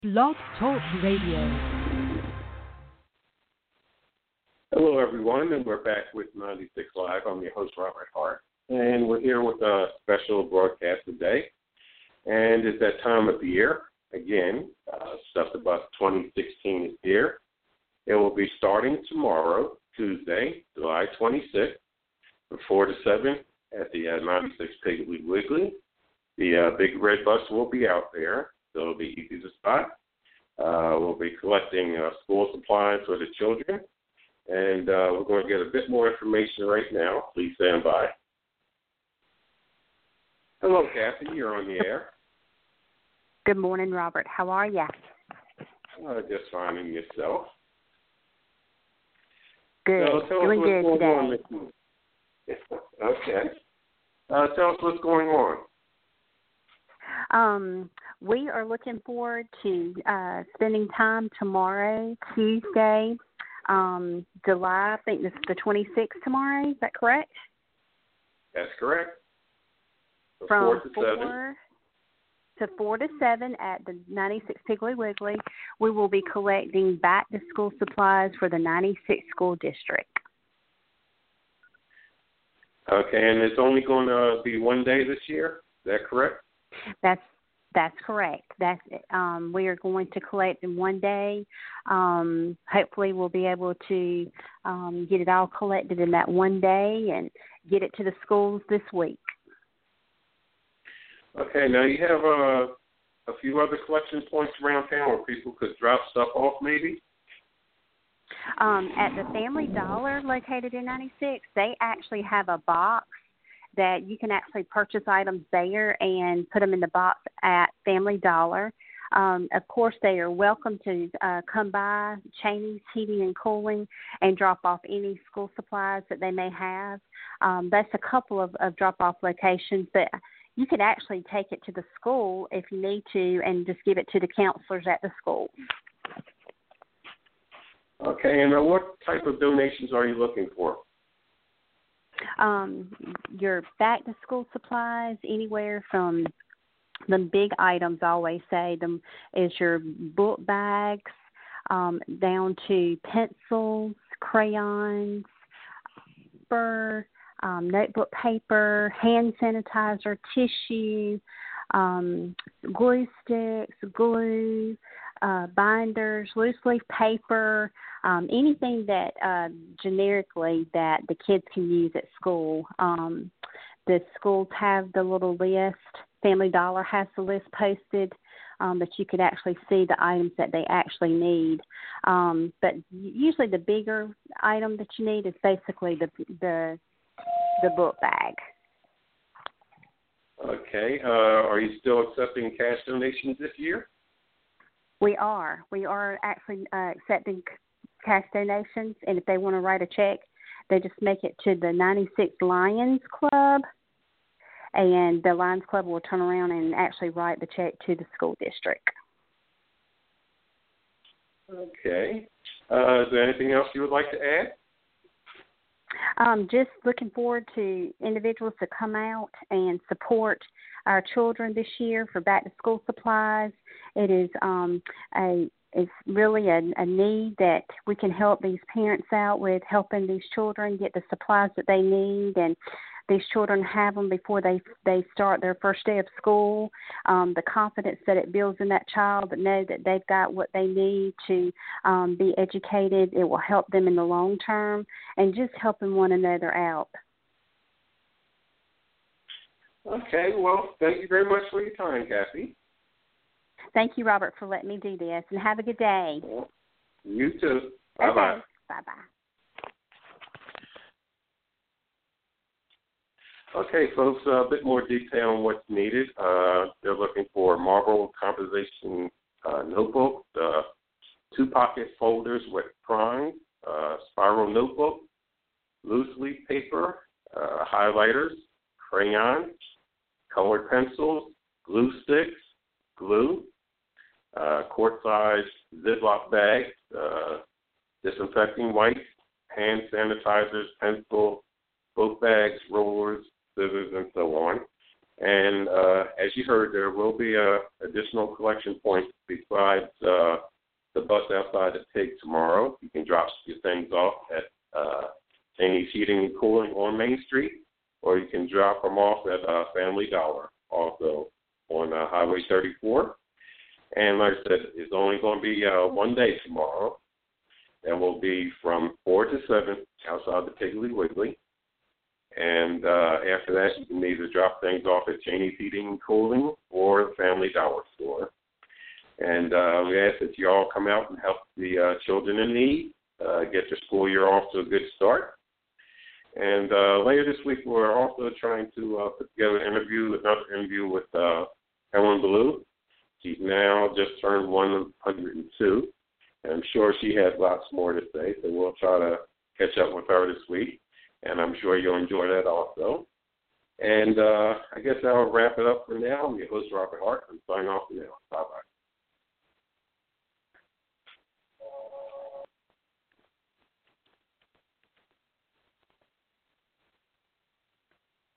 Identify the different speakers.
Speaker 1: Blog Talk Radio.
Speaker 2: Hello, everyone, and we're back with 96 Live. I'm your host, Robert Hart, and we're here with a special broadcast today. And it's that time of the year. Again, Stuff About 2016 is here. It will be starting tomorrow, Tuesday, July 26th, from 4 to 7 at the 96 Piggly Wiggly. The big red bus will be out there, so it'll be easy to spot. We'll be collecting school supplies for the children, and we're going to get a bit more information right now. Please stand by. Hello, Kathy. You're on the air.
Speaker 3: Good morning, Robert. How are you?
Speaker 2: Just finding yourself.
Speaker 3: Good.
Speaker 2: So tell
Speaker 3: Doing
Speaker 2: us what's
Speaker 3: good
Speaker 2: going
Speaker 3: today.
Speaker 2: on. Okay. Tell us what's going on.
Speaker 3: We are looking forward to spending time tomorrow, Tuesday, July, I think this is the 26th tomorrow. Is that correct?
Speaker 2: That's correct.
Speaker 3: From
Speaker 2: 4
Speaker 3: to 7 at the 96 Piggly Wiggly, we will be collecting back-to-school supplies for the 96 school district.
Speaker 2: Okay, and it's only going to be one day this year. Is that correct?
Speaker 3: That's correct. We are going to collect in one day. Hopefully, we'll be able to get it all collected in that one day and get it to the schools this week.
Speaker 2: Okay, now you have a few other collection points around town where people could drop stuff off, maybe.
Speaker 3: At the Family Dollar located in 96, they actually have a box that you can actually purchase items there and put them in the box at Family Dollar. Of course, they are welcome to come by Cheney's Heating and Cooling and drop off any school supplies that they may have. That's a couple of drop-off locations, but you could actually take it to the school if you need to and just give it to the counselors at the school.
Speaker 2: Okay, and what type of donations are you looking for?
Speaker 3: Your back-to-school supplies, anywhere from the big items, I always say, them is your book bags, down to pencils, crayons, paper, notebook paper, hand sanitizer, tissue, glue sticks, glue, binders, loose leaf paper, anything that generically that the kids can use at school. The schools have the little list. Family Dollar has the list posted that you could actually see the items that they actually need. But usually the bigger item that you need is basically the book bag.
Speaker 2: Okay. Are you still accepting cash donations this year?
Speaker 3: We are. We are actually accepting cash donations, and if they want to write a check, they just make it to the 96 Lions Club, and the Lions Club will turn around and actually write the check to the school district.
Speaker 2: Okay. Is there anything else you would like to add?
Speaker 3: Just looking forward to individuals to come out and support our children this year for back-to-school supplies. It is it's really a need that we can help these parents out with, helping these children get the supplies that they need, and these children have them before they start their first day of school. The confidence that it builds in that child, that know that they've got what they need to be educated. It will help them in the long term, and just helping one another out.
Speaker 2: Okay, well, thank you very much for your time, Kathy.
Speaker 3: Thank you, Robert, for letting me do this, and have a good day.
Speaker 2: You too. Bye-bye.
Speaker 3: Okay. Bye-bye.
Speaker 2: Okay, folks, a bit more detail on what's needed. They're looking for a marble composition notebook, 2-pocket folders with prongs, spiral notebook, loose leaf paper, highlighters, crayons, colored pencils, glue sticks, glue, quart-sized Ziploc bags, disinfecting wipes, hand sanitizers, pencil, book bags, rollers, scissors, and so on. And as you heard, there will be additional collection points besides the bus outside the Pig tomorrow. You can drop your things off at Cheney's Heating and Cooling on Main Street, or you can drop them off at Family Dollar, also on Highway 34. And like I said, it's only going to be one day tomorrow. That will be from 4 to 7 outside the Piggly Wiggly. And after that, you can either drop things off at Cheney's Heating and Cooling or the Family Dollar store. And we ask that you all come out and help the children in need, get your school year off to a good start. And later this week, we're also trying to put together another interview with Helen Ballou. She's now just turned 102. And I'm sure she has lots more to say, so we'll try to catch up with her this week. And I'm sure you'll enjoy that also. And I guess I'll wrap it up for now. I'm your host, Robert Hart. I'm signing off for now. Bye-bye.